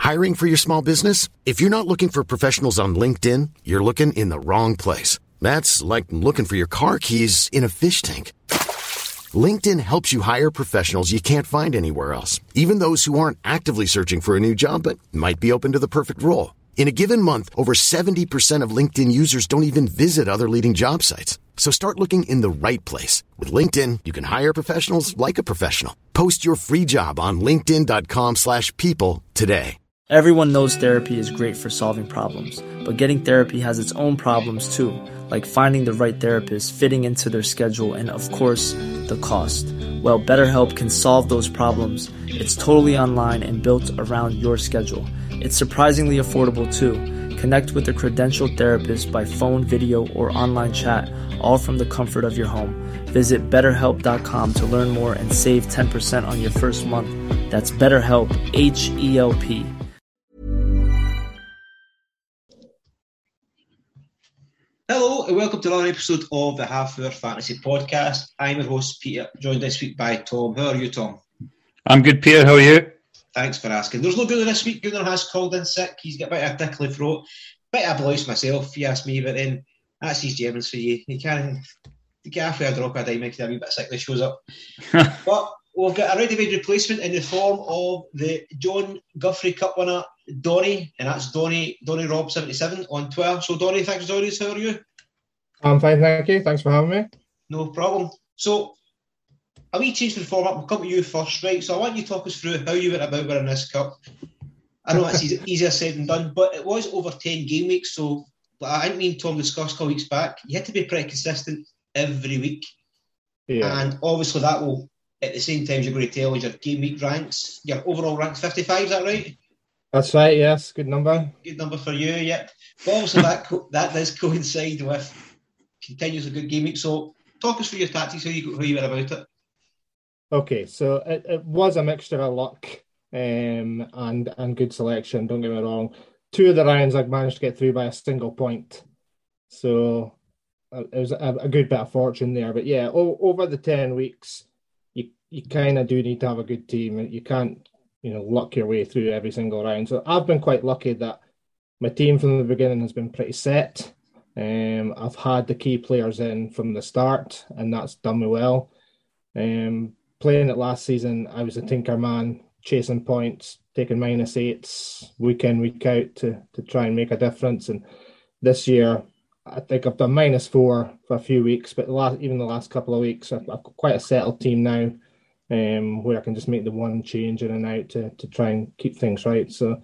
Hiring for your small business? If you're not looking for professionals on LinkedIn, you're looking in the wrong place. That's like looking for your car keys in a fish tank. LinkedIn helps you hire professionals you can't find anywhere else, even those who aren't actively searching for a new job but might be open to the perfect role. In a given month, over 70% of LinkedIn users don't even visit other leading job sites. So start looking in the right place. With LinkedIn, you can hire professionals like a professional. Post your free job on linkedin.com/people today. Everyone knows therapy is great for solving problems, but getting therapy has its own problems too, like finding the right therapist, fitting into their schedule, and of course, the cost. Well, BetterHelp can solve those problems. It's totally online and built around your schedule. It's surprisingly affordable too. Connect with a credentialed therapist by phone, video, or online chat, all from the comfort of your home. Visit BetterHelp.com to learn more and save 10% on your first month. That's BetterHelp, H-E-L-P. Hello and welcome to another episode of the Half Hour Fantasy Podcast. I'm your host Peter, joined this week by Tom. How are you, Tom? I'm good, Peter. How are you? Thanks for asking. There's no Gunnar this week. Gunnar has called in sick. He's got a bit of a tickly throat, bit of a blouse myself, if you ask me, but then that's his Germans for you. You can't halfway a drop a dime, makes a wee bit sick when he shows up. But we've got a ready-made replacement in the form of the John Guthrie Cup winner, Donny, and that's Donny Rob77 on Twitter. So Donny, thanks for joining us. How are you? I'm fine, thank you. Thanks for having me. No problem. So, a wee change to the format. We'll come to you first, right? So I want you to talk us through how you went about winning this cup. I know that's easier said than done, but it was over 10 game weeks. So I think me and Tom discussed a couple weeks back. You had to be pretty consistent every week. Yeah. And obviously that will, at the same time, you're going to tell us your game week ranks, your overall ranks 55, is that right? That's right, yes. Good number. Good number for you, yeah. But obviously that does coincide with continuously good game week. So talk us through your tactics, how you went about it. Okay, so it was a mixture of luck and good selection, don't get me wrong. 2 of the rounds I managed to get through by a single point. So it was a good bit of fortune there. But yeah, over the 10 weeks, you kind of do need to have a good team. You can't, luck your way through every single round. So I've been quite lucky that my team from the beginning has been pretty set. I've had the key players in from the start, and that's done me well. Playing it last season, I was a tinker man, chasing points, taking -8s week in, week out to try and make a difference. And this year, I think I've done -4 for a few weeks, but the last couple of weeks, I've got quite a settled team now, where I can just make the one change in and out to try and keep things right. So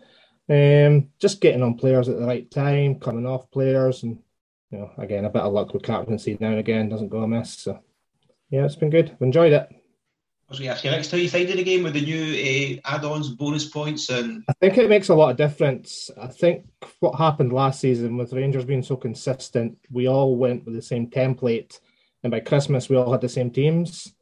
just getting on players at the right time, coming off players, and again, a bit of luck with captaincy now and again doesn't go amiss. So yeah, it's been good. I've enjoyed it. I was going to ask you next, how you finding the game with the new add-ons, bonus points? And I think it makes a lot of difference. I think what happened last season with Rangers being so consistent, we all went with the same template, and by Christmas we all had the same teams.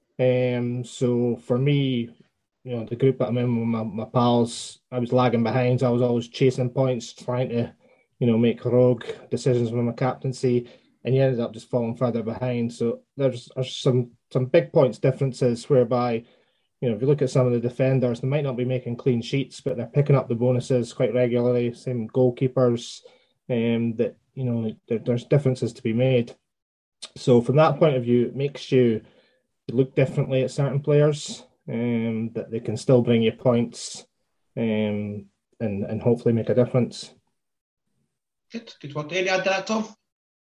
So for me, the group that I'm in with my pals, I was lagging behind. So I was always chasing points, trying to, make rogue decisions with my captaincy, and you ended up just falling further behind. So there's some big points differences whereby, if you look at some of the defenders, they might not be making clean sheets, but they're picking up the bonuses quite regularly. Same goalkeepers, that there's differences to be made. So from that point of view, it makes you look differently at certain players, that they can still bring you points, and hopefully make a difference. Good work. Any add to that, Tom?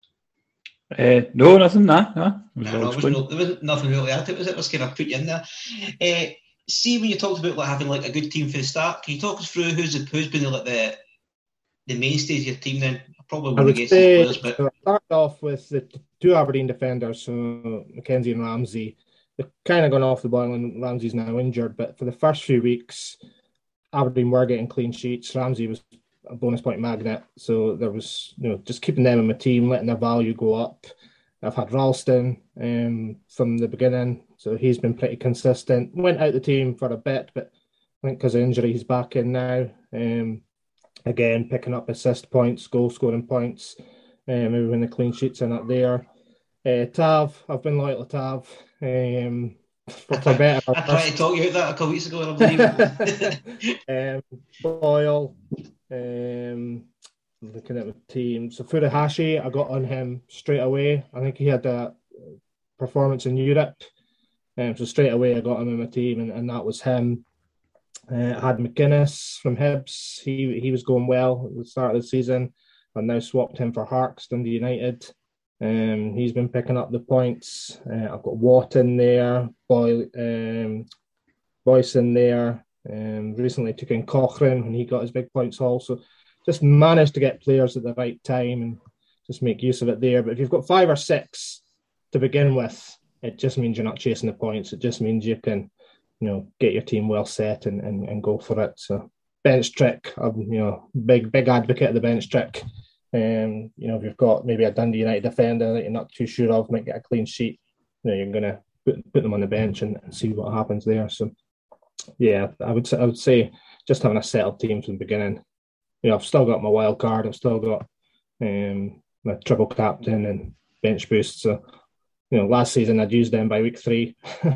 No, nothing. No. There wasn't nothing really at it, was it? I was kind of put you in there. See, when you talked about having a good team for the start, can you talk us through who's been the mainstays of your team then? Probably one against the players, but I started off with the 2 Aberdeen defenders, so Mackenzie and Ramsey. They've kind of gone off the boil, and Ramsey's now injured. But for the first few weeks, Aberdeen were getting clean sheets. Ramsey was a bonus point magnet, so there was just keeping them in my team, letting their value go up. I've had Ralston from the beginning, so he's been pretty consistent. Went out the team for a bit, but I think because of injury he's back in now. Again, picking up assist points, goal scoring points, maybe when the clean sheets are not there. Tav, I've been loyal to Tav. for better or I tried to talk you out that a couple of weeks ago, and I believe Boyle, looking at the team. So Furuhashi, I got on him straight away. I think he had a performance in Europe. So straight away I got him in my team, and that was him. I had McGuinness from Hibs. He was going well at the start of the season. I've now swapped him for Harks, Dundee United. He's been picking up the points. I've got Watt in there, Boyce in there. Recently took in Cochrane when he got his big points haul. So just managed to get players at the right time and just make use of it there. But if you've got 5 or 6 to begin with, it just means you're not chasing the points. It just means you can, get your team well set and go for it. So bench trick, I'm, big advocate of the bench trick. If you've got maybe a Dundee United defender that you're not too sure of, might get a clean sheet, you're going to put them on the bench and see what happens there. So, yeah, I would say just having a settled team from the beginning. I've still got my wild card. I've still got my triple captain and bench boost. So, last season I'd used them by week 3.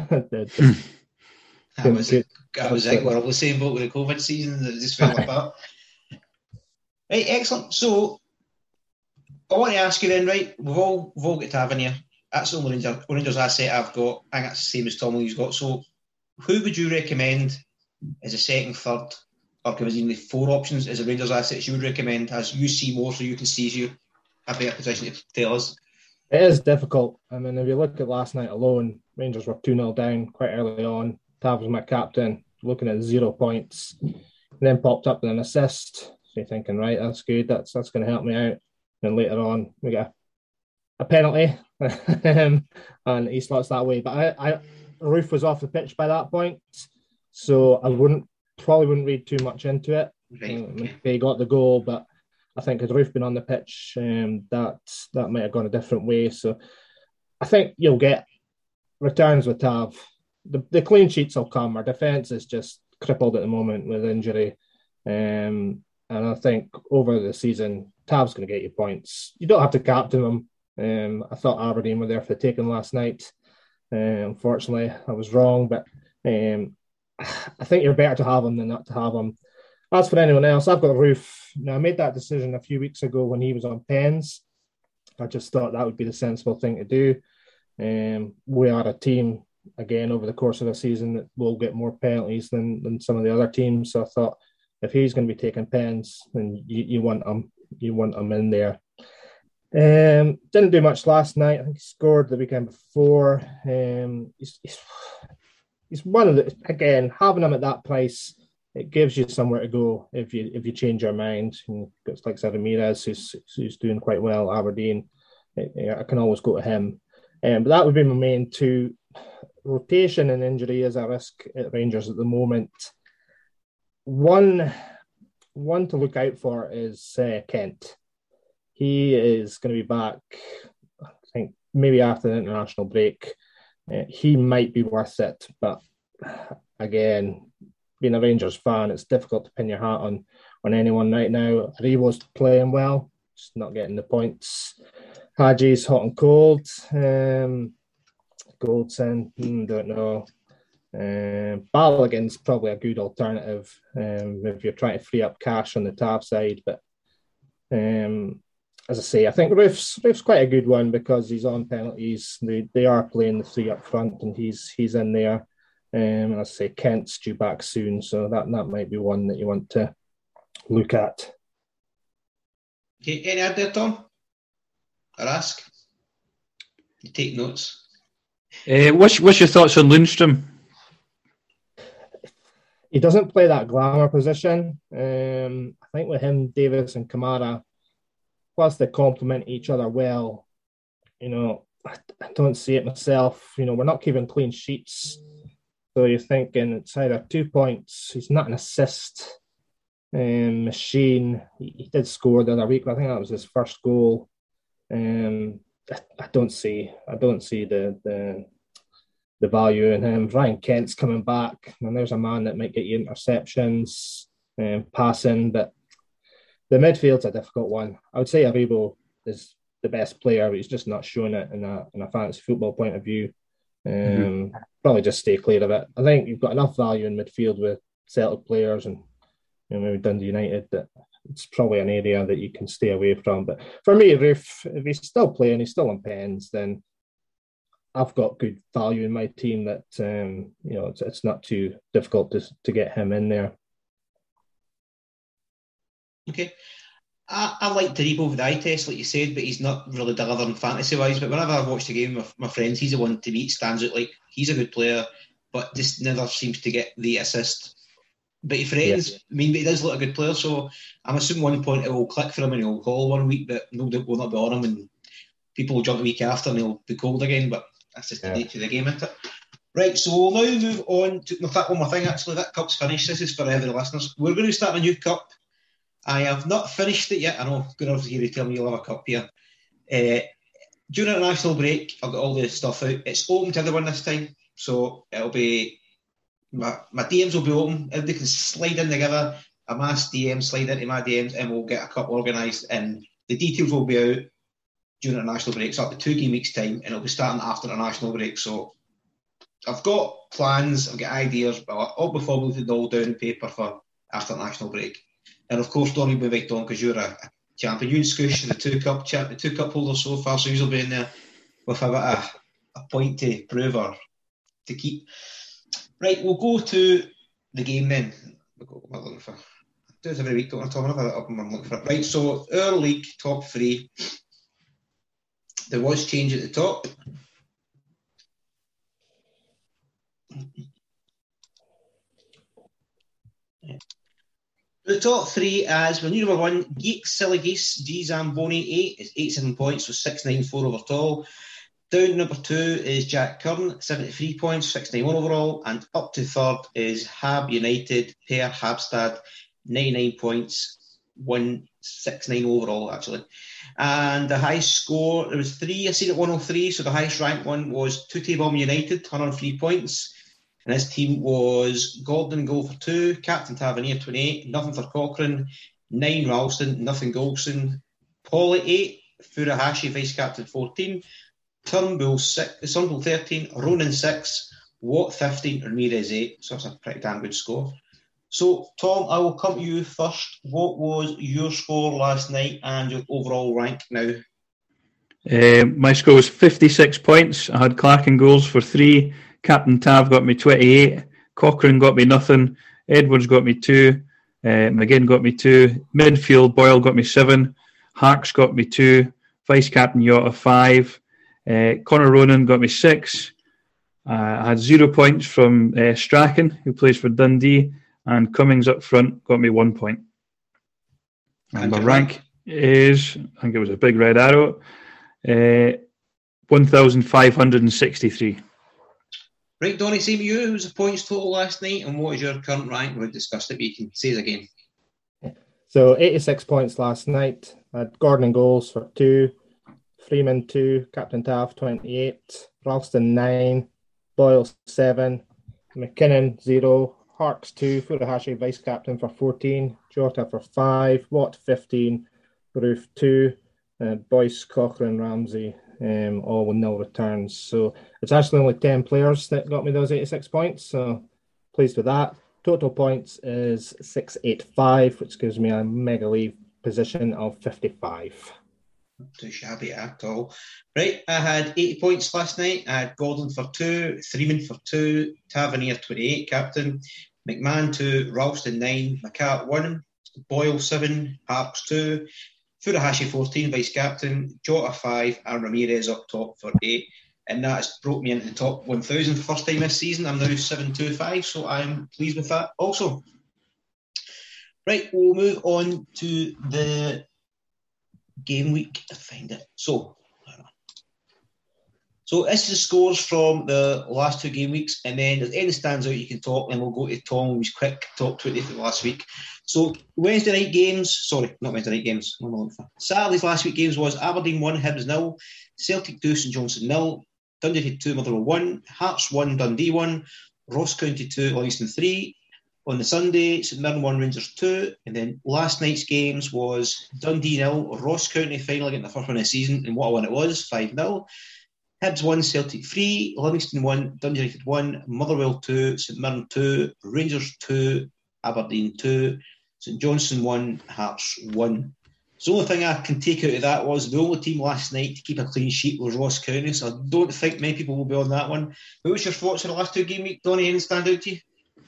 I was like, we're all the same boat with the COVID season that just fell apart. Right, excellent. So I want to ask you then, right? We've all got Tav in here. That's the only Rangers asset I've got. I think that's the same as Tommy's got. So who would you recommend as a second, third, or give us even 4 options as a Rangers assets you would recommend as you see more so you can see you a better position to tell us? It is difficult. I mean, if you look at last night alone, Rangers were 2-0 down quite early on. Tav was my captain, looking at 0 points, and then popped up with an assist. So you're thinking, right, that's good. That's going to help me out. And later on, we get a penalty, and he slots that way. But Roof was off the pitch by that point, so I probably wouldn't read too much into it. Right. They got the goal, but I think had Roof been on the pitch, that might have gone a different way. So I think you'll get returns with Tav. The clean sheets will come. Our defence is just crippled at the moment with injury. And I think over the season, Tav's going to get you points. You don't have to captain them. I thought Aberdeen were there for the taking last night. Unfortunately, I was wrong. But I think you're better to have them than not to have them. As for anyone else, I've got Roof. Now, I made that decision a few weeks ago when he was on pens. I just thought that would be the sensible thing to do. We are a team, again, over the course of the season that will get more penalties than some of the other teams. So I thought if he's going to be taking pens, then you want him in there. Didn't do much last night. I think he scored the weekend before. He's one of the, again, having him at that price, it gives you somewhere to go if you change your mind. It's like Ramirez, who's doing quite well, Aberdeen. I can always go to him. But that would be my main 2. Rotation and injury is a risk at Rangers at the moment. One to look out for is Kent. He is going to be back, I think, maybe after the international break. He might be worth it, but again, being a Rangers fan, it's difficult to pin your hat on anyone right now. Aribo's playing well, just not getting the points. Haji's hot and cold. Goldson, don't know. Balogun's probably a good alternative if you're trying to free up cash on the Tav side. But as I say, I think Roof's quite a good one because he's on penalties. They are playing the 3 up front, and he's in there. And as I say, Kent's due back soon, so that might be one that you want to look at. Okay, any add there, Tom? Or ask? You take notes. What's your thoughts on Lundstrom? He doesn't play that glamour position. I think with him, Davis and Kamara, plus they complement each other well. I don't see it myself. We're not keeping clean sheets. So you're thinking it's either 2 points. He's not an assist machine. He did score the other week, but I think that was his first goal. I don't see the value in him. Ryan Kent's coming back, and there's a man that might get you interceptions, passing, but the midfield's a difficult one. I would say Aribo is the best player, but he's just not showing it in a fantasy football point of view. Probably just stay clear of it. I think you've got enough value in midfield with Celtic players and maybe Dundee United that it's probably an area that you can stay away from. But for me, if he's still playing, he's still on pens, then I've got good value in my team that it's not too difficult to get him in there. Okay. I like Taribo with the eye test, like you said, but he's not really delivering fantasy-wise. But whenever I've watched a game with my friends, he's the one to me stands out like he's a good player, but just never seems to get the assist. But he threatens. Yeah. I mean, but he does look a good player, so I'm assuming one point it will click for him and he'll haul one week, but nobody will not be on him, and people will jump the week after and he'll be cold again. But that's just the nature of the game, isn't it? Right, so we'll now move on to, in fact, one more thing actually. That cup's finished. This is for every listeners. We're going to start a new cup. I have not finished it yet. I know Gunnar's here to tell me you'll have a cup here. During the national break, I've got all the stuff out. It's open to everyone this time, so it'll be my DMs will be open. Everybody can slide in together. A mass DM, slide into my DMs, and we'll get a cup organised. And the details will be out during the national break. So it'll be 2 game weeks time, and it'll be starting after the national break. So I've got plans, I've got ideas, but all before we put it all down on paper for after the national break. And of course, Donnie will be right on because you're a champion. You and Scoosh are the two cup holders so far, so you'll be in there with a point to prove or to keep. Right, we'll go to the game then. What am I looking for? I do this every week, don't I, Tom? I'm looking for it. Right, so our league top 3. There was change at the top. The top 3 as when number 1, Geek Silly Geese, G Zamboni 8 is 87 points, so 694 overall. Down number 2 is Jack Curran, 73 points, 691 overall, and up to third is Hab United, Per Habstad, 99 points, 169 overall actually. And the highest score, there was 3, I seen at 103, so the highest ranked one was Tootie Bomb United, 103 points. And his team was Gordon in goal for 2, Captain Tavernier 28, nothing for Cochrane, 9 Ralston, nothing Golson, Paul at 8, Furuhashi vice captain 14, Turnbull 13, Ronan 6, Watt 15, Ramirez 8. So that's a pretty damn good score. So Tom, I will come to you first. What was your score last night and your overall rank now? My score was 56 points. I had Clark in goals for 3. Captain Tav got me 28, Cochrane got me nothing, Edwards got me 2, McGinn got me 2, midfield Boyle got me 7, Harks got me 2, Vice Captain Yotta 5, Connor Ronan got me 6, I had 0 points from Strachan, who plays for Dundee, and Cummings up front got me 1 point. And my rank is, I think it was a big red arrow, 1,563. Right, Donnie, same to you. Who was the points total last night, and what is your current rank? We've discussed it, but you can say it again. So 86 points last night. I had Gordon in goals for 2, Freeman 2, Captain Taff 28, Ralston 9, Boyle 7, McKinnon 0, Harks 2, Furuhashi vice captain for 14, Jota for 5, Watt 15, Roof 2, Boyce, Cochrane, Ramsey, all with nil returns. So it's actually only 10 players that got me those 86 points. So pleased with that. Total points is 685, which gives me a mega league position of 55. Not too shabby at all. Right, I had 80 points last night. I had Gordon for 2, Freeman for 2, Tavernier 28, captain, McMahon 2, Ralston 9, McCart 1, Boyle 7, Harps 2, Furuhashi 14, vice captain, Jota 5, and Ramirez up top for 8. And that has brought me into the top 1,000 for the first time this season. I'm now 725, so I'm pleased with that also. Right, we'll move on to the game week. I find it. So this is the scores from the last 2 game weeks, and then if anything stands out, you can talk, and we'll go to Tom, who's quick talk to it for the last week. So Wednesday night games, sorry, not Wednesday night games. Saturday's last week games was Aberdeen 1, Hibs 0, Celtic 2, St Johnstone 0, Dundee 2, Motherwell 1, Hearts 1, Dundee 1, Ross County 2, Livingston 3. On the Sunday, St Mirren 1, Rangers 2. And then last night's games was Dundee 0, Ross County finally getting the first one of the season, and what a win it was, 5-0. Hibs 1, Celtic 3, Livingston 1, Dundee United 1, Motherwell 2, St Mirren 2, Rangers 2, Aberdeen 2, St Johnstone 1, Hearts 1. So the only thing I can take out of that was the only team last night to keep a clean sheet was Ross County, so I don't think many people will be on that one. But what's your thoughts on the last 2 game week, Donnie? Anything stand out to you?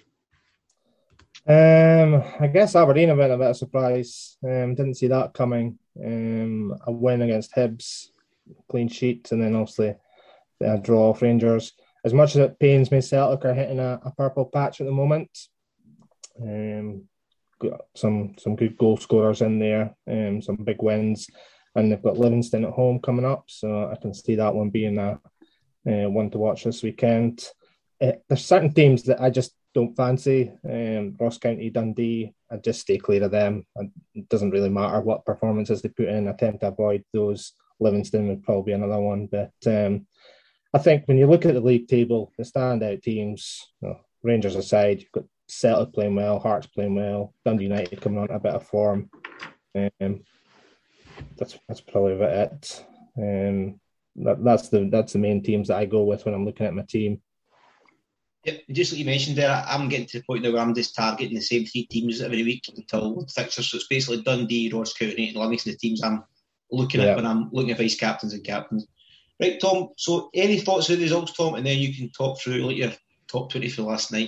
I guess Aberdeen have been a bit of a surprise. Didn't see that coming. A win against Hibs, clean sheet, and then obviously a draw off Rangers. As much as it pains me, Celtic are hitting a purple patch at the moment. Got some good goal scorers in there, some big wins, and they've got Livingston at home coming up, so I can see that one being a one to watch this weekend. There's certain teams that I just don't fancy. Ross County, Dundee, I just stay clear of them. It doesn't really matter what performances they put in. I tend to avoid those. Livingston would probably be another one, but I think when you look at the league table, the standout teams, Rangers aside, you've got Celtic playing well, Hearts playing well, Dundee United coming on a bit of form. That's probably about it. That's the main teams that I go with when I'm looking at my team. Yep, just like you mentioned there, I'm getting to the point now where I'm just targeting the same 3 teams every week until the fixtures. So it's basically Dundee, Ross County, and Livingston, the teams I'm looking at when I'm looking at vice captains and captains. Right, Tom, so any thoughts on the results, Tom, and then you can talk through like your top 20 for last night.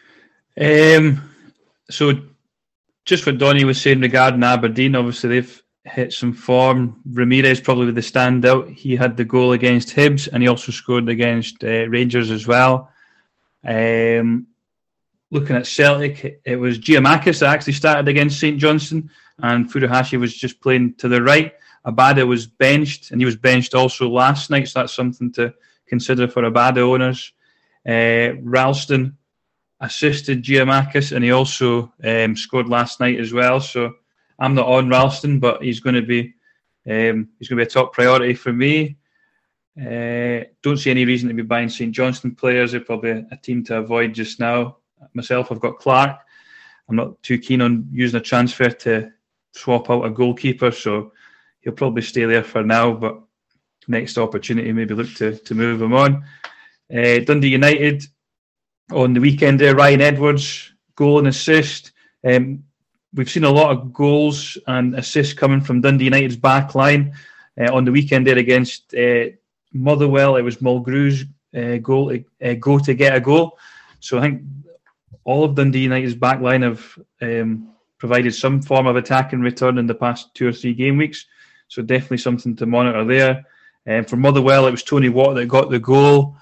So just what Donnie was saying regarding Aberdeen, obviously they've hit some form. Ramirez probably with the standout. He had the goal against Hibs and he also scored against Rangers as well. Looking at Celtic, it was Giamakis that actually started against St Johnstone and Furuhashi was just playing to the right. Abada was benched and he was benched also last night, so that's something to consider for Abada owners. Ralston assisted Giamakis and he also scored last night as well, so I'm not on Ralston, but he's going to be a top priority for me. Don't see any reason to be buying St Johnstone players. They're probably a team to avoid just now. Myself, I've got Clark. I'm not too keen on using a transfer to swap out a goalkeeper, so he'll probably stay there for now, but next opportunity maybe look to move him on. Dundee United on the weekend there, Ryan Edwards, goal and assist. We've seen a lot of goals and assists coming from Dundee United's back line. On the weekend there against Motherwell, it was Mulgrew's goal go to get a goal. So I think all of Dundee United's back line have provided some form of attack and return in the past 2 or 3 game weeks. So definitely something to monitor there. For Motherwell, it was Tony Watt that got the goal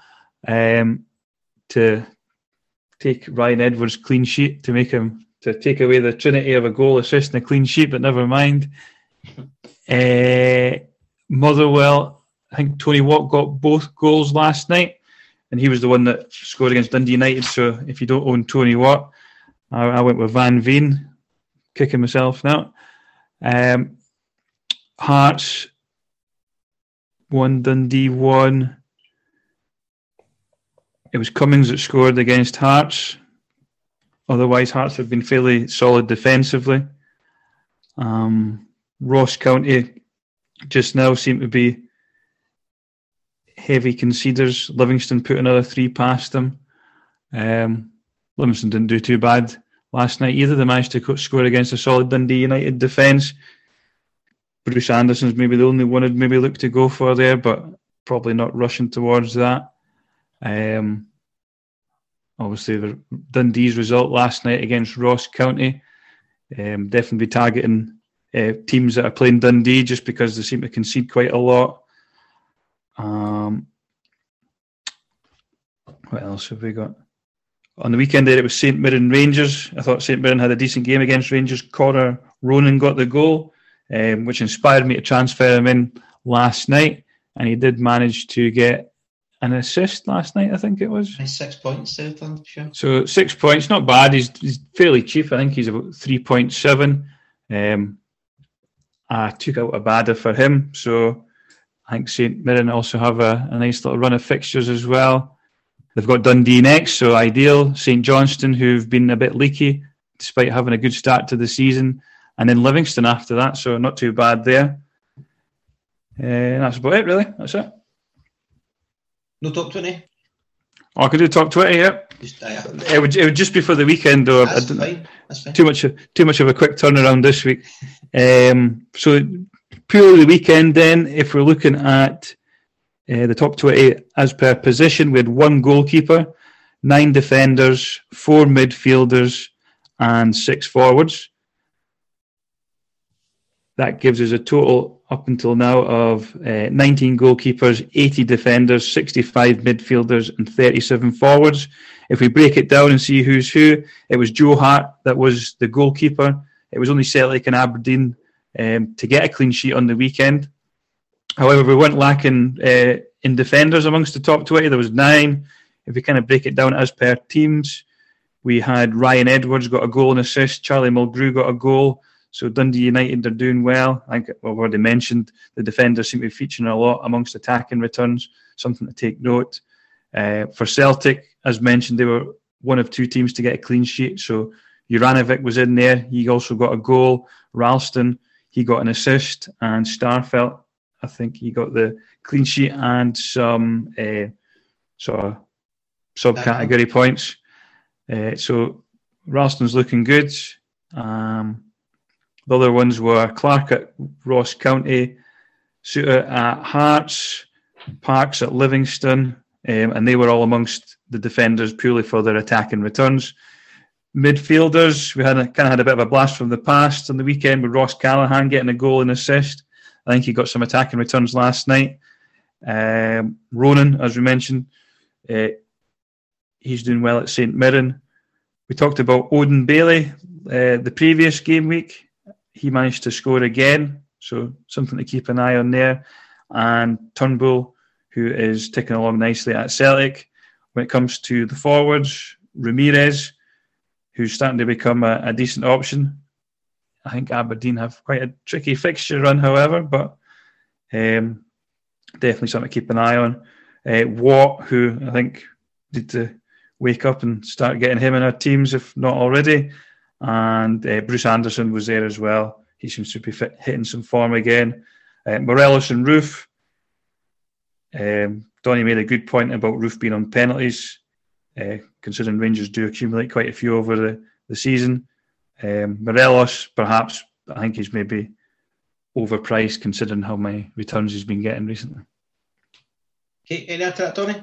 to take Ryan Edwards' clean sheet, to take away the trinity of a goal, assist, and a clean sheet, but never mind. Motherwell, I think Tony Watt got both goals last night, and he was the one that scored against Dundee United. So if you don't own Tony Watt, I went with Van Veen, kicking myself now. Hearts 1, Dundee 1. It was Cummings that scored against Hearts. Otherwise, Hearts have been fairly solid defensively. Ross County just now seem to be heavy conceders. Livingston put another 3 past them. Livingston didn't do too bad last night either. They managed to score against a solid Dundee United defence. Bruce Anderson's maybe the only one I'd maybe look to go for there, but probably not rushing towards that. Obviously, the Dundee's result last night against Ross County, definitely be targeting teams that are playing Dundee just because they seem to concede quite a lot. What else have we got? On the weekend there, it was St Mirren Rangers. I thought St Mirren had a decent game against Rangers. Connor Ronan got the goal, which inspired me to transfer him in last night, and he did manage to get an assist last night, I think it was. 6 points, Southland, sure. So 6 points, not bad. He's fairly cheap. I think he's about 3.7. I took out Abada for him, so I think St Mirren also have a nice little run of fixtures as well. They've got Dundee next, so ideal. St Johnstone, who've been a bit leaky, despite having a good start to the season. And then Livingston after that, so not too bad there. And that's about it, really. That's it. No top 20? Oh, I could do top 20, yeah. It would just be for the weekend, though. That's fine. Too much of a quick turnaround this week. So purely the weekend then, if we're looking at the top 20 as per position, we had 1 goalkeeper, 9 defenders, 4 midfielders, and 6 forwards. That gives us a total up until now of 19 goalkeepers, 80 defenders, 65 midfielders, and 37 forwards. If we break it down and see who's who, it was Joe Hart that was the goalkeeper. It was only Celtic and Aberdeen to get a clean sheet on the weekend. However, we weren't lacking in defenders amongst the top 20. There was 9. If we kind of break it down as per teams, we had Ryan Edwards got a goal and assist. Charlie Mulgrew got a goal. So Dundee United are doing well. I think I've already mentioned the defenders seem to be featuring a lot amongst attacking returns, something to take note. For Celtic, as mentioned, they were one of 2 teams to get a clean sheet. So Juranovic was in there. He also got a goal. Ralston, he got an assist. And Starfelt, I think he got the clean sheet and some sort of subcategory points. So Ralston's looking good. The other ones were Clark at Ross County, Suter at Hearts, Parks at Livingston, and they were all amongst the defenders purely for their attacking returns. Midfielders, we had a bit of a blast from the past on the weekend with Ross Callahan getting a goal and assist. I think he got some attacking returns last night. Ronan, as we mentioned, he's doing well at St Mirren. We talked about Odin Bailey the previous game week. He managed to score again, so something to keep an eye on there. And Turnbull, who is ticking along nicely at Celtic. When it comes to the forwards, Ramirez, who's starting to become a decent option. I think Aberdeen have quite a tricky fixture run, however, but definitely something to keep an eye on. Watt, who I think need to wake up and start getting him in our teams, if not already. And Bruce Anderson was there as well. He seems to be hitting some form again. Morelos and Roof. Donny made a good point about Roof being on penalties, considering Rangers do accumulate quite a few over the season. Morelos, perhaps, I think he's maybe overpriced considering how many returns he's been getting recently. Okay, any after that, Tony?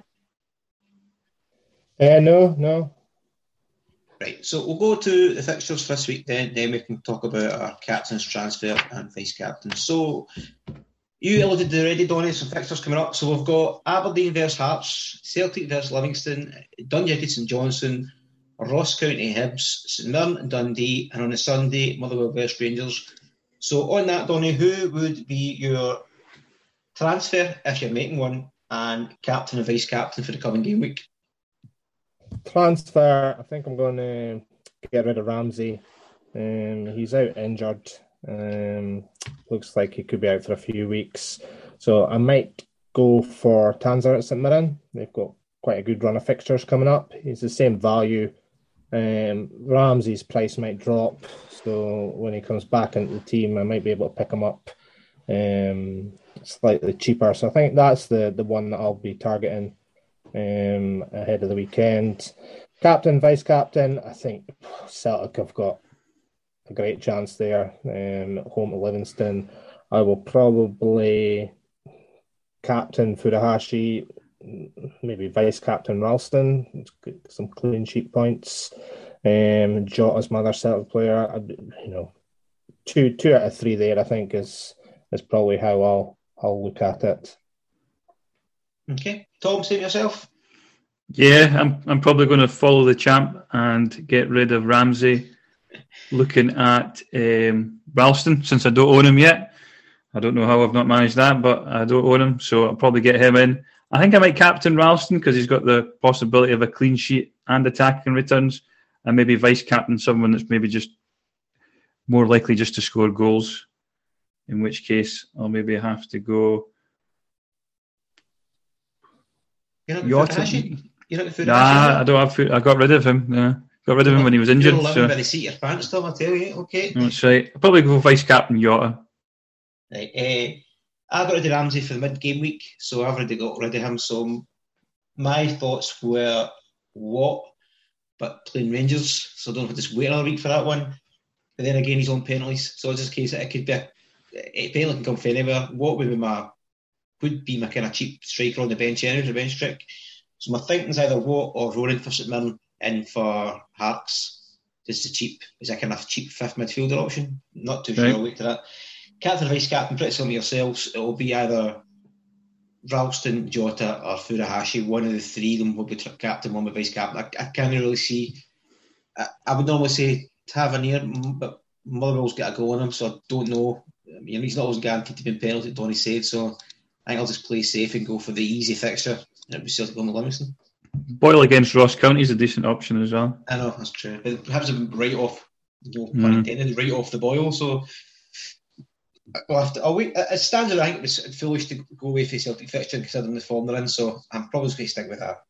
No. Right, so we'll go to the fixtures for this week then we can talk about our captain's transfer and vice-captain. So, you alluded to already, Donny, some fixtures coming up. So we've got Aberdeen versus Hearts, Celtic versus Livingston, Dundee St Johnstone, Ross County Hibs, St Mirren and Dundee, and on a Sunday, Motherwell versus Rangers. So on that, Donny, who would be your transfer, if you're making one, and captain and vice-captain for the coming game week? Transfer, I think I'm going to get rid of Ramsey. He's out injured. Looks like he could be out for a few weeks. So I might go for Tanser at St Mirren. They've got quite a good run of fixtures coming up. He's the same value. Ramsey's price might drop. So when he comes back into the team, I might be able to pick him up slightly cheaper. So I think that's the one that I'll be targeting ahead of the weekend. Captain, vice-captain, I think Celtic have got a great chance there. Home to Livingston. I will probably captain Furuhashi, maybe vice-captain Ralston, some clean sheet points. Jota's my other Celtic player. Two out of 3 there, I think, is probably how I'll look at it. Okay. Tom, same yourself? Yeah, I'm probably going to follow the champ and get rid of Ramsey. Looking at Ralston, since I don't own him yet. I don't know how I've not managed that, but I don't own him, so I'll probably get him in. I think I might captain Ralston because he's got the possibility of a clean sheet and attacking returns, and maybe vice-captain someone that's maybe just more likely just to score goals, in which case I'll maybe have to go... You're not Furuhashi? Nah, I don't have Furuhashi. I got rid of him. Yeah. Got rid of him when he was injured. You're living by the seat of your pants, Tom, I tell you. Okay. That's right. I'll probably go vice-captain Jota. Right. I got rid of Ramsey for the mid-game week, so I've already got rid of him. So my thoughts were Watt, but playing Rangers, so I don't know if I just wait another week for that one. But then again, he's on penalties, so it's just a case that it could be a penalty can come from anywhere. Watt would be my kind of cheap striker on the bench anyway, the bench trick. So my thinking's either Watt or Ronan for St Mirren in for Hearts. Just is a kind of cheap fifth midfielder option. Not too sure. I'll wait to that. Captain, vice captain, pretty similar to yourselves. It will be either Ralston, Jota, or Furuhashi. One of the three of them will be captain, one will be vice captain. I can't really see. I would normally say Tavernier, but Motherwell's got a goal on him, so I don't know. I mean, he's not always guaranteed to be in penalty, Donny said, so I think I'll just play safe and go for the easy fixture. It'll be Celtic on the Livingston. Boyle against Ross County is a decent option as well. I know, that's true. But perhaps a right off, no pun intended, right off the Boyle, so I'll wait. As standard, I think it was foolish to go away for Celtic fixture considering the form they're in, so I'm probably going to stick with that.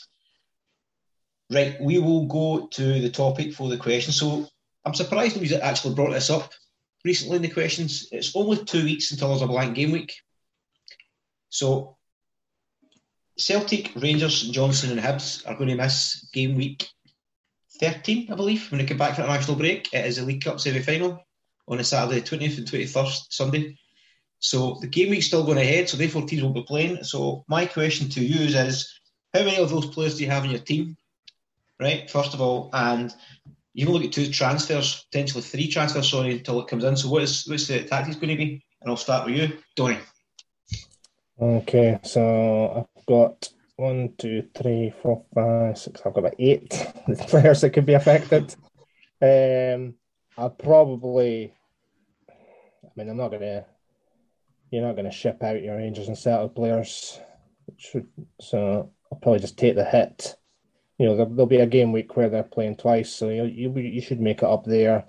Right, we will go to the topic for the question. So I'm surprised nobody's actually brought this up recently in the questions. It's only 2 weeks until there's a blank game week. So Celtic, Rangers, Johnson and Hibs are going to miss game week 13, I believe, when they come back for international break. It is a League Cup semi-final on a Saturday, 20th and 21st, Sunday. So the game week's still going ahead, so therefore teams will be playing. So my question to you is how many of those players do you have in your team? Right, first of all, and you can look at 2 transfers, potentially 3 transfers, until it comes in. So what's the tactics going to be? And I'll start with you, Donny. Okay, so I've got 1, 2, 3, 4, 5, 6. I've got about 8 players that could be affected. I'll probably. I mean, you're not gonna ship out your Rangers and Celtic players, so I'll probably just take the hit. You know, there'll be a game week where they're playing twice, so you should make it up there.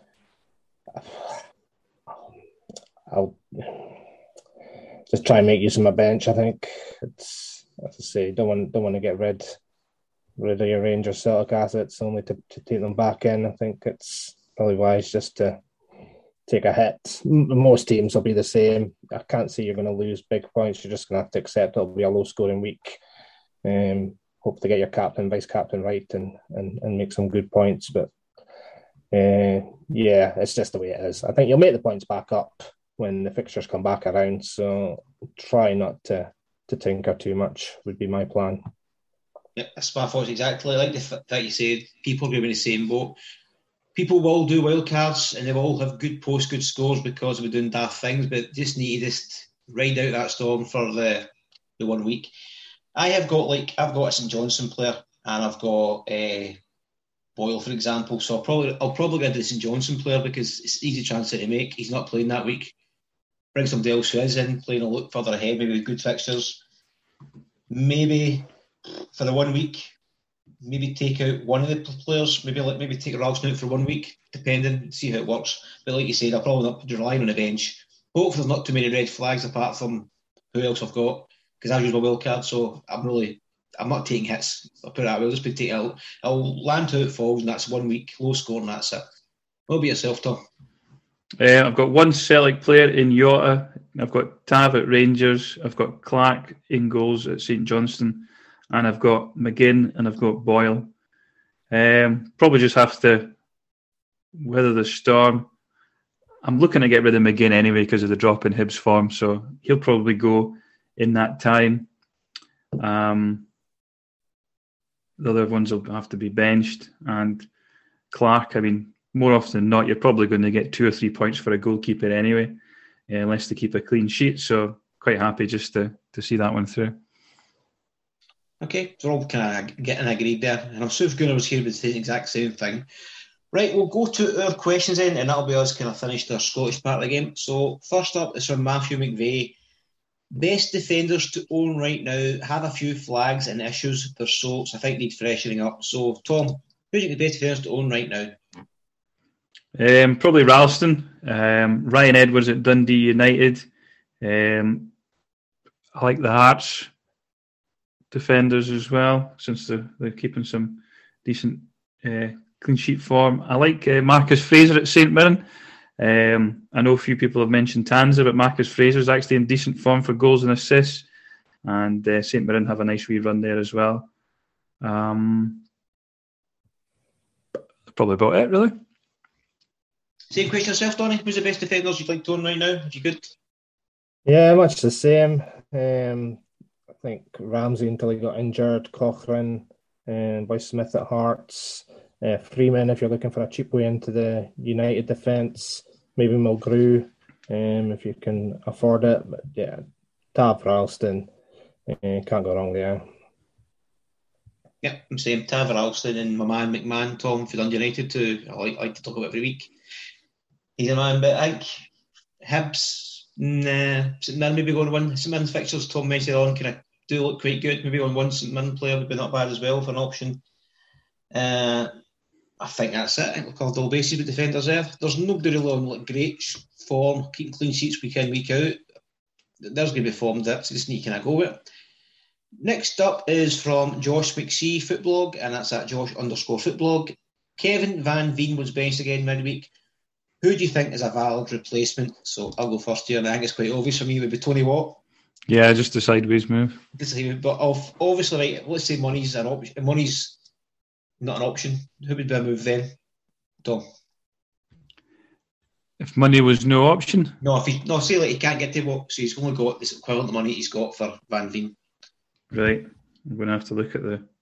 I'll just try and make use of my bench. I think it's, as I say, don't want to get rid of your Rangers Celtic assets only to take them back in. I think it's probably wise just to take a hit. Most teams will be the same. I can't see you're going to lose big points. You're just going to have to accept it'll be a low scoring week. Hope to get your captain, vice captain right and make some good points. But yeah, it's just the way it is. I think you'll make the points back up when the fixtures come back around. So try not to tinker too much would be my plan. Yeah, that's my thoughts exactly. Like that you said, people are going to be in the same boat. People will do wildcards and they will have good good scores because we're doing daft things, but just need to just ride out that storm for the 1 week. I've got a St Johnstone player and I've got Boyle, for example. So I'll probably get the St Johnstone player because it's easy transfer to make. He's not playing that week. Bring somebody else who is in, playing a look further ahead, maybe with good fixtures. Maybe for the 1 week, maybe take out one of the players. Maybe take Ralston out for 1 week, depending, see how it works. But like you said, I'll probably not be relying on the bench. Hopefully there's not too many red flags apart from who else I've got. Because I use my wild card, so I'm not taking hits. I'll put it that way. I'll just be taking out. I'll land to it falls, and that's 1 week, low score, and that's it. What about yourself, Tom? I've got one Celtic player in Jota. I've got Tav at Rangers. I've got Clark in goals at St Johnstone. And I've got McGinn and I've got Boyle. Probably just have to weather the storm. I'm looking to get rid of McGinn anyway because of the drop in Hibs form, so he'll probably go in that time. The other ones will have to be benched. And Clark, I mean, more often than not, you're probably going to get 2 or 3 points for a goalkeeper anyway, unless they keep a clean sheet. So quite happy just to see that one through. Okay, so we're all kind of getting agreed there. And I'm sure if Gunnar was here, we'd say the exact same thing. Right, we'll go to our questions then, and that'll be us kind of finished our Scottish part of the game. So first up is from Matthew McVeigh. Best defenders to own right now have a few flags and issues with their salts. I think need freshening up. So, Tom, who do you think the best defenders to own right now? Probably Ralston. Ryan Edwards at Dundee United. I like the Hearts defenders as well, since they're keeping some decent clean sheet form. I like Marcus Fraser at St Mirren. I know a few people have mentioned Tanser, but Marcus Fraser is actually in decent form for goals and assists. and St Mirren have a nice wee run there as well. Probably about it, really. Same question yourself, Donny. Who's the best defenders you'd like to own right now, if you could? Yeah, much the same. I think Ramsey until he got injured, Cochrane, Boyce Smith at Hearts, Freeman if you're looking for a cheap way into the United defence, maybe Mulgrew if you can afford it. But yeah, Tav Ralston, can't go wrong there. Yeah, I'm saying Tav Ralston and my man McMahon, Tom for Dundee United, who I like to talk about every week. He's a man, but I think Hibs, St Mirren maybe going to win. St Mirren's fixtures, Tom mentioned on, kind of do look quite good. Maybe on one St Mirren player would be not bad as well for an option. I think that's it. I think we'll cover all bases with defenders there. There's nobody really on like great form, keeping clean sheets week in, week out. There's going to be form dips, so just need to kind of go with it. Next up is from Josh McSee Footblog, and that's at Josh_Footblog. Kevin Van Veen was benched again midweek. Who do you think is a valid replacement? So I'll go first here, and I think it's quite obvious for me. It would be Tony Watt. Yeah, just a sideways move. But obviously, right, let's say money's an option. Money's not an option. Who would be a move then, Tom? If money was no option? No, say like he can't get to Watt, so he's only got this equivalent of money he's got for Van Veen. Right, I'm going to have to look at the...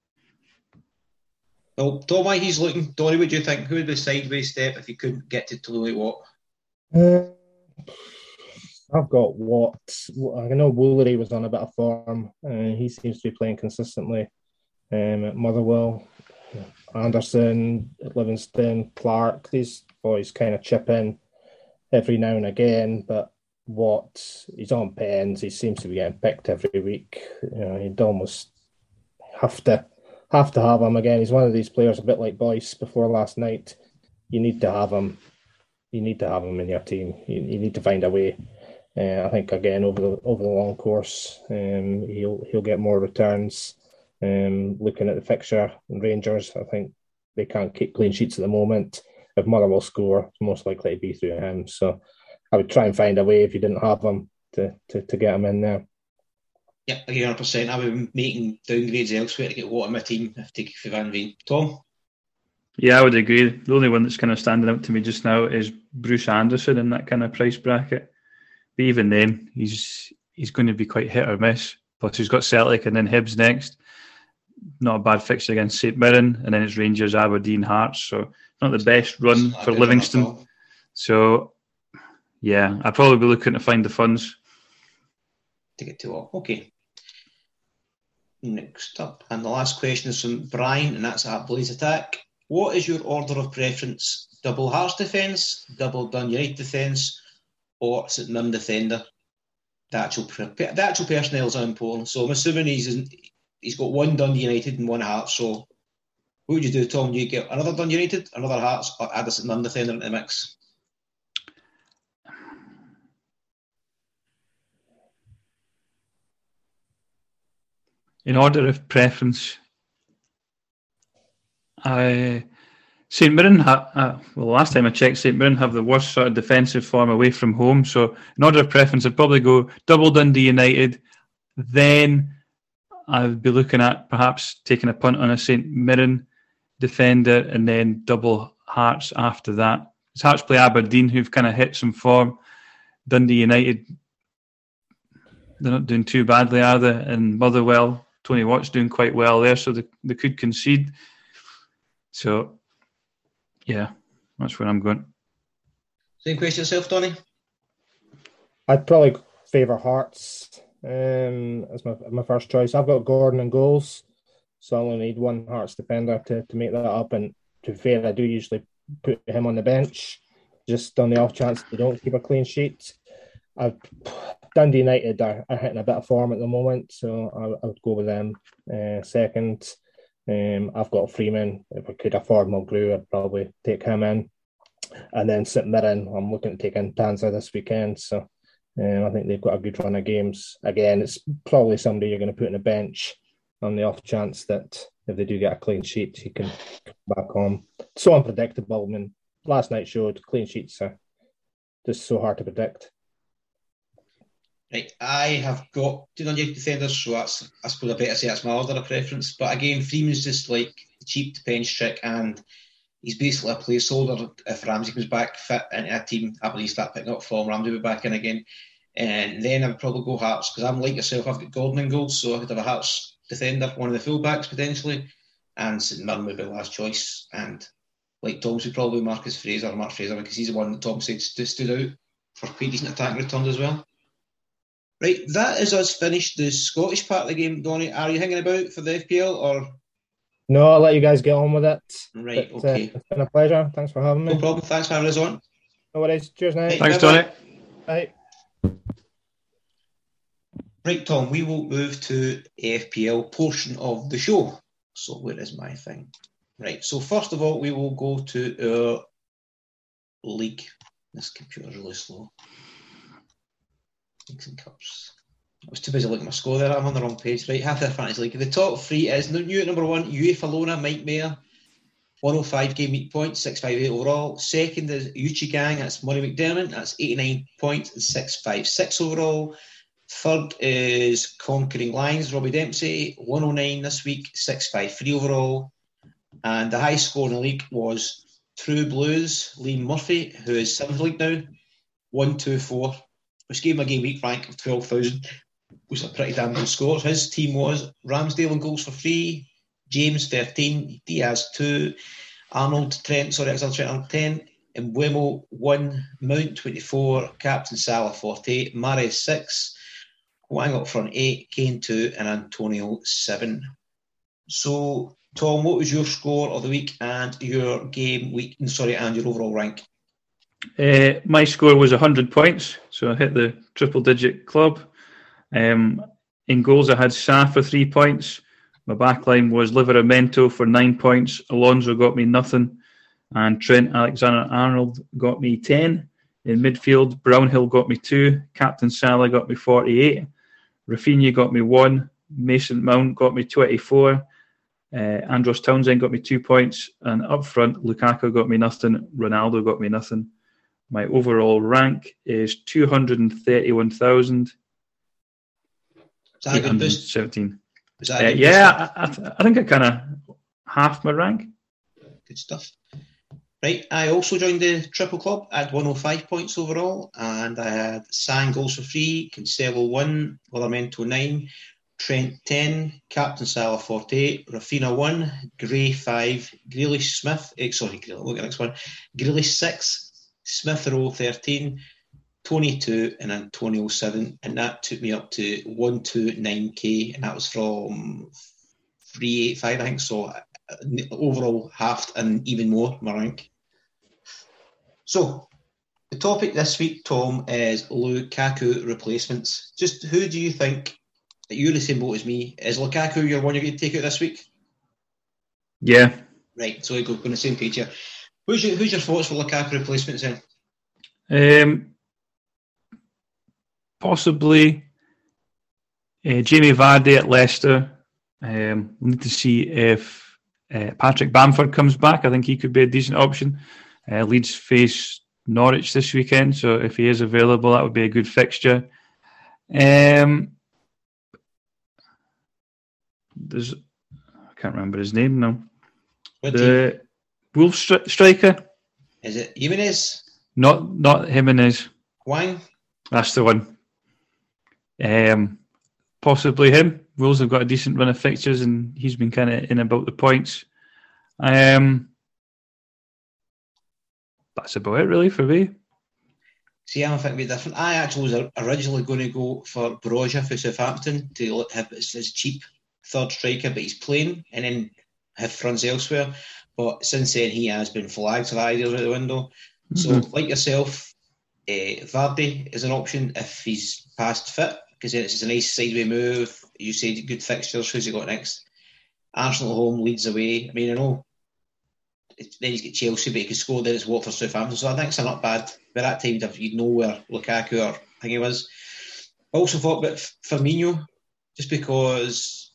Well, Tom, while he's looking, Donny, what do you think? Who would be a sideways step if he couldn't get to Tony Watt? I've got Watt. I know Woolery was on a bit of form. He seems to be playing consistently at Motherwell. Anderson, Livingston, Clark, these boys kind of chip in every now and again, but Watt, he's on pens. He seems to be getting picked every week. You'd almost have to have him again. He's one of these players, a bit like Boyce before last night. You need to have him. You need to have him in your team. You need to find a way. I think again over the long course, he'll get more returns. Looking at the fixture and Rangers, I think they can't keep clean sheets at the moment. If Motherwell score, it's most likely to be through him. So I would try and find a way if you didn't have him to get him in there. Yeah, 100%. I would be making downgrades elsewhere to get Watt in my team if I take for Van Veen. Tom? Yeah, I would agree. The only one that's kind of standing out to me just now is Bruce Anderson in that kind of price bracket. But even then, he's going to be quite hit or miss. Plus, he's got Celtic and then Hibs next. Not a bad fixture against St Mirren, and then it's Rangers, Aberdeen, Hearts. So not the best run for Livingston. So yeah, I'd probably be looking to find the funds to get to all. Okay. Next up, and the last question is from Brian, and that's at Blaze Attack. What is your order of preference? Double Hearts defence, double Dundee United defence, or St Mirren defender? The actual personnel is unimportant. So I'm assuming he's got one Dundee United and one Hearts. So what would you do, Tom? Do you get another Dundee United, another Hearts, or add a St Mirren defender into the mix? In order of preference, St Mirren, last time I checked, St Mirren have the worst sort of defensive form away from home. So in order of preference, I'd probably go double Dundee United. Then I'd be looking at perhaps taking a punt on a St Mirren defender, and then double Hearts after that. Because Hearts play Aberdeen, who've kind of hit some form. Dundee United, they're not doing too badly, are they? And Motherwell, Tony Watt's doing quite well there, so they could concede. So, yeah, that's where I'm going. Same question yourself, Donny? I'd probably favour Hearts as my first choice. I've got Gordon and goals, so I only need one Hearts defender to make that up. And to be fair, I do usually put him on the bench, just on the off chance they don't keep a clean sheet. Dundee United are hitting a bit of form at the moment, so I would go with them second. I've got Freeman. If I could afford Mulgrew, I'd probably take him in. And then St Mirren, I'm looking to take in Tanza this weekend, so I think they've got a good run of games. Again, it's probably somebody you're going to put on the bench on the off chance that if they do get a clean sheet, he can come back on. So unpredictable. I mean, last night showed clean sheets are just so hard to predict. Right, I have got 200 defenders, so that's, I suppose I better say that's my order of preference. But again, Freeman's just like the cheap to bench trick, and he's basically a placeholder. If Ramsey comes back fit into a team, I believe start picking up form, Ramsey will be back in again. And then I would probably go Hearts, because I'm like yourself, I've got Gordon in goals, so I could have a Hearts defender, one of the full-backs potentially, and St Mirren would be the last choice. And like Tom said, probably Mark Fraser, because he's the one that Tom said stood out for quite decent attack returns as well. Right, that is us finished the Scottish part of the game. Donny, are you hanging about for the FPL or? No, I'll let you guys get on with it. Right, okay. It's been a pleasure. Thanks for having me. No problem. Thanks for having us on. No worries. Cheers, now. Right, Thanks, Donny. Bye. Right, Tom, we will move to FPL portion of the show. So where is my thing? Right, so first of all, we will go to our league. This computer's really slow. Leagues and Cups. I was too busy looking at my score there. I'm on the wrong page. Right, half the Fantasy League. The top three is new at number one, UEFA Lona, Mike Mayer. 105 game week points, 658 overall. Second is Uchi Gang, that's Murray McDermott, that's 89 points and 656 overall. Third is Conquering Lions, Robbie Dempsey, 109 this week, 653 overall. And the highest score in the league was True Blues, Liam Murphy, who is 7th league now, 124, which gave him a game week rank of 12,000, which is a pretty damn good score. His team was Ramsdale in goals for 3, James 13, Diaz 2, Alexander Trent 10, and Mbeumo 1, Mount 24, Captain Salah 48, Mahrez 6, Wang up front 8, Kane 2, and Antonio 7. So, Tom, what was your score of the week and your game week? And your overall rank? My score was 100 points, so I hit the triple-digit club. In goals, I had Sa for 3 points. My backline was Livramento for 9 points. Alonso got me nothing, and Trent Alexander-Arnold got me 10. In midfield, Brownhill got me 2. Captain Salah got me 48. Rafinha got me 1. Mason Mount got me 24. Andros Townsend got me 2 points, and up front, Lukaku got me nothing. Ronaldo got me nothing. My overall rank is 231,000. Is that a good boost? 17. Is that a good boost? I think I kind of halved my rank. Good stuff. Right, I also joined the triple club. I had 105 points overall, and I had Sang goals for 3, Cancelo 1, Livramento 9, Trent 10, Captain Salah 48, Rafinha 1, Gray 5, Grealish 6, Smith Rowe 13, Tony 2, and Antonio 7, and that took me up to 129k, and that was from 385, I think. So overall, halved and even more my rank. So the topic this week, Tom, is Lukaku replacements. Just who do you think? You're the same boat as me. Is Lukaku your one you're going to take out this week? Yeah. Right, so we're on the same page here. Who's your thoughts for Lukaku replacements then? Possibly Jamie Vardy at Leicester. We need to see if Patrick Bamford comes back. I think he could be a decent option. Leeds face Norwich this weekend, so if he is available, that would be a good fixture. I can't remember his name now. The Wolves striker. Is it Jimenez? Not Jimenez. Wang? That's the one. Possibly him. Wolves have got a decent run of fixtures, and he's been kind of in about the points. That's about it, really, for me. See, I'm thinking a bit different. I actually was originally going to go for Broja for Southampton to let him as cheap third striker, but he's playing, and then have fronts elsewhere. But since then, he has been flagged, so that idea's out the window. Mm-hmm. So, like yourself, Vardy is an option if he's past fit, because then it's a nice sideway move. You said good fixtures. Who's he got next? Arsenal home, Leeds away. I mean, I know then he's got Chelsea, but he could score. Then it's Watford, Southampton. So I think it's not bad. By that time, you'd know where Lukaku or I think he was. I also thought about Firmino, just because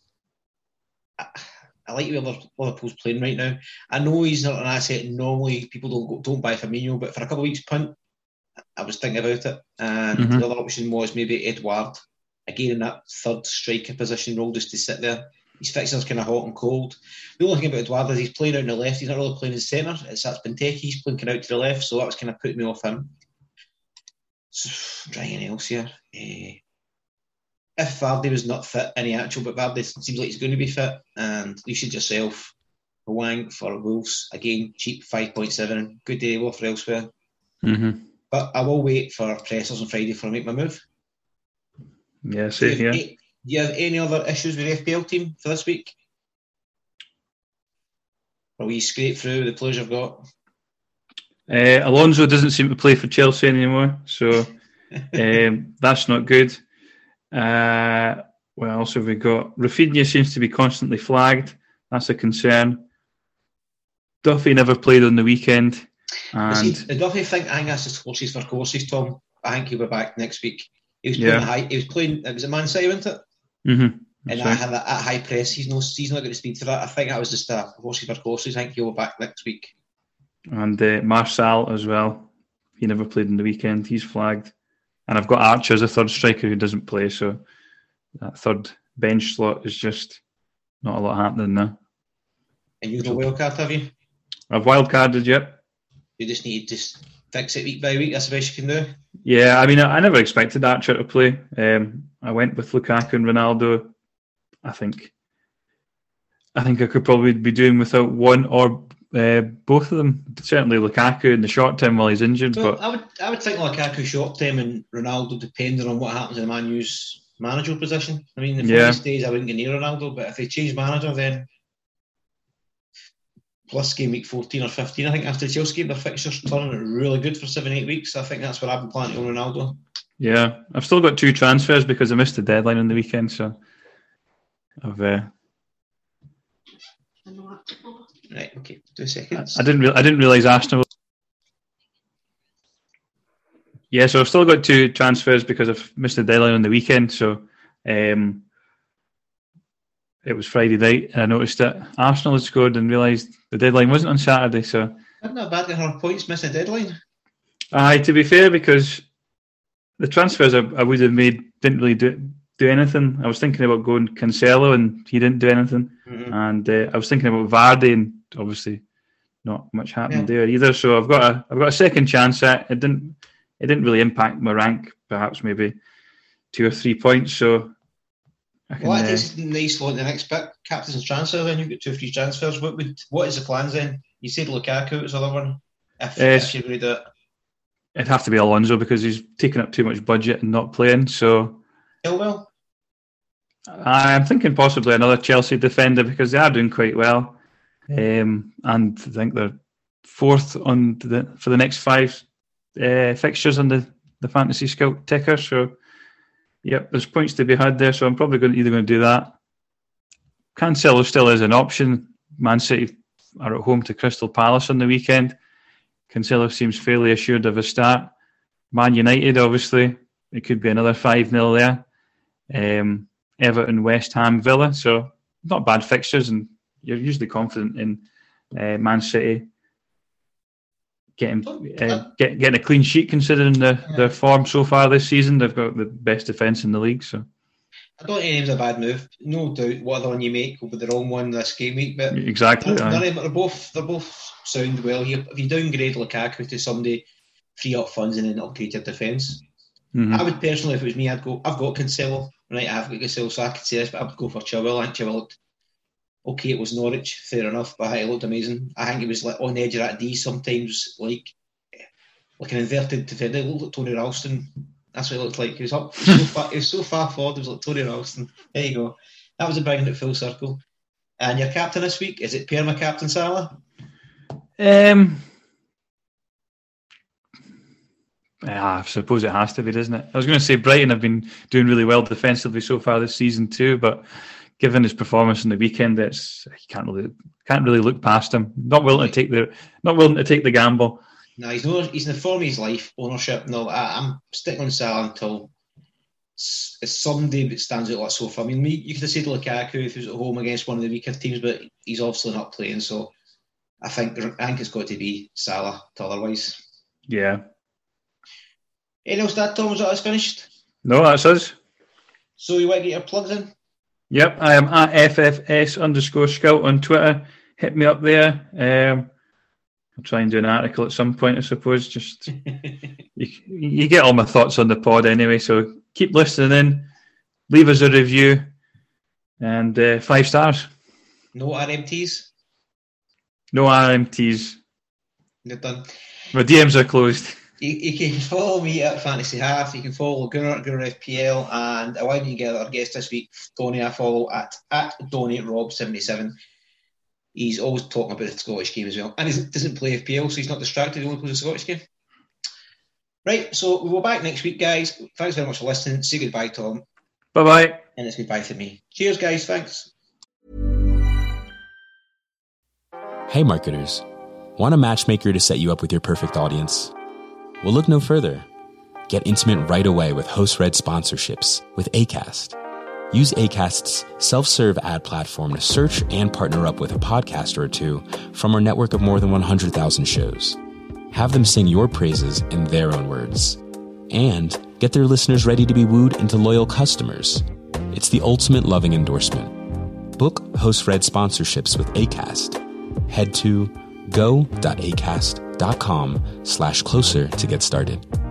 I like where Liverpool's playing right now. I know he's not an asset. Normally, people don't buy Firmino, but for a couple of weeks, punt. I was thinking about it, and the other option was maybe Edouard, again in that third striker position role, just to sit there. His fixture's kind of hot and cold. The only thing about Edouard is he's playing out on the left. He's not really playing in the centre. That's Benteke. He's playing kind of out to the left, so that was kind of putting me off him. So, anything else here? If Vardy was not fit in the actual, but Vardy seems like he's going to be fit, and you should yourself Hwang for Wolves. Again, cheap 5.7. Good day for elsewhere. But I will wait for pressers on Friday for I make my move. Yeah, same here. Do you have any other issues with the FPL team for this week? Or we scrape through the players you've got? Alonso doesn't seem to play for Chelsea anymore, so that's not good. What else have we got? Rafinha seems to be constantly flagged. That's a concern. Duffy never played on the weekend. And the Duffy thing, I think that's just horses for courses, Tom. I think he'll be back next week. He was playing it was at Man City, wasn't it? And I had that at high press. He's not got the speed for that. I think that was just a horses for courses. I think he'll be back next week. And Marçal as well. He never played on the weekend. He's flagged. And I've got Archer as a third striker who doesn't play, so that third bench slot is just not a lot happening there. And you've got wildcard, have you? I've wildcarded, yep. You just need to just fix it week by week. That's the best you can do. Yeah, I mean, I never expected Archer to play. I went with Lukaku and Ronaldo. I think I could probably be doing without one or both of them. Certainly Lukaku in the short term while he's injured. Well, but I would think Lukaku short term and Ronaldo depending on what happens in Man U's manager position. I mean, the first days I wouldn't get near Ronaldo, but if they change manager, then plus game week 14 or 15, I think after the Chelsea game, their fixtures turning really good for 7-8 weeks. I think that's what I've been planning on Ronaldo. Yeah, I've still got 2 transfers because I missed the deadline on the weekend, so I've. Right, okay, 2 seconds. I didn't realise Arsenal. Yeah, so I've still got 2 transfers because I've missed the deadline on the weekend. So it was Friday night, and I noticed that Arsenal had scored and realised the deadline wasn't on Saturday. So isn't that bad to have points missing the deadline? To be fair, because the transfers I would have made didn't really do anything. I was thinking about going Cancelo, and he didn't do anything. And I was thinking about Vardy, and obviously not much happened there either. So I've got a second chance at it. Didn't really impact my rank, perhaps maybe 2 or 3 points. So I can, that takes a nice lot in the next bit. Captain's transfer, then you've got 2 free transfers. What is the plans then? You said Lukaku was the other one. If you're going to do it, it'd have to be Alonso because he's taking up too much budget and not playing. So Chilwell? I'm thinking possibly another Chelsea defender because they are doing quite well, and I think they're 4th for the next 5 fixtures on the Fantasy Scout ticker. So, yep, there's points to be had there. So I'm probably either going to do that. Cancelo still is an option. Man City are at home to Crystal Palace on the weekend. Cancelo seems fairly assured of a start. Man United, obviously, it could be another 5-0 there. Everton, West Ham, Villa. So not bad fixtures, and you're usually confident in Man City getting a clean sheet considering their form so far this season. They've got the best defence in the league. So I don't think it's a bad move. No doubt whatever one you make will be the wrong one this game week. But exactly, none of them, they're both sound well here. If you downgrade Lukaku to somebody, free up funds and then upgrade your defence. I would personally, if it was me, I've got Cancelo. Right, I've got Cancelo, so I could say this, but I would go for Chilwell. I think Chilwell looked okay. It was Norwich, fair enough, but he looked amazing. I think he was like on the edge of that D sometimes, like an inverted defender. He looked like Tony Ralston. That's what it looked like. He was up, he was so far forward. He was like Tony Ralston. There you go. That was bringing it full circle. And your captain this week, is it Perma Captain Salah? I suppose it has to be, doesn't it? I was going to say Brighton have been doing really well defensively so far this season too, but given his performance on the weekend, you can't really look past him. Not willing to take the gamble. No, he's in the form of his life, ownership. No, I'm sticking on Salah until it's somebody that stands out like so far. I mean, you could have said Lukaku if he was at home against one of the weaker teams, but he's obviously not playing. So I think it's got to be Salah. Otherwise, yeah. Anything else that, Tom? Was that us finished? No, that's us. So you want to get your plugs in? Yep, I am at FFS_Scout on Twitter. Hit me up there. I'll try and do an article at some point, I suppose. Just you get all my thoughts on the pod anyway, so keep listening in. Leave us a review and 5 stars. No RMTs? No RMTs. You're done. My DMs are closed. You can follow me at Fantasy Half. You can follow Gunnar at Gunnar FPL, and I want you to get our guest this week, Donny. I follow at DonnyRob77. He's always talking about the Scottish game as well, and he doesn't play FPL, so he's not distracted. He only plays the Scottish game. Right, so we'll be back next week, guys. Thanks very much for listening. Say goodbye, Tom. Bye-bye. And it's goodbye for me. Cheers, guys. Thanks. Hey, marketers. Want a matchmaker to set you up with your perfect audience? Well, look no further. Get intimate right away with host-read sponsorships with Acast. Use Acast's self-serve ad platform to search and partner up with a podcaster or two from our network of more than 100,000 shows. Have them sing your praises in their own words. And get their listeners ready to be wooed into loyal customers. It's the ultimate loving endorsement. Book host-read sponsorships with Acast. Head to go.acast.com/closer to get started.